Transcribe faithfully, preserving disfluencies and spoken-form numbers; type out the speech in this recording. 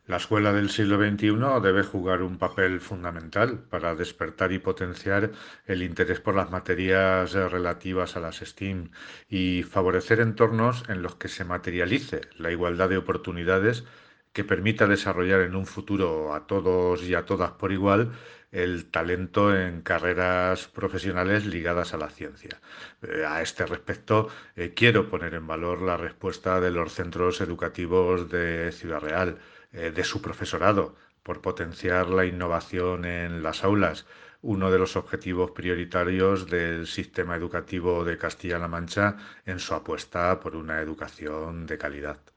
La escuela del siglo veintiuno debe jugar un papel fundamental para despertar y potenciar el interés por las materias eh, relativas a las STEAM y favorecer entornos en los que se materialice la igualdad de oportunidades que permita desarrollar en un futuro a todos y a todas por igual el talento en carreras profesionales ligadas a la ciencia. Eh, a este respecto, eh, quiero poner en valor la respuesta de los centros educativos de Ciudad Real, eh, de su profesorado, por potenciar la innovación en las aulas, uno de los objetivos prioritarios del sistema educativo de Castilla-La Mancha en su apuesta por una educación de calidad.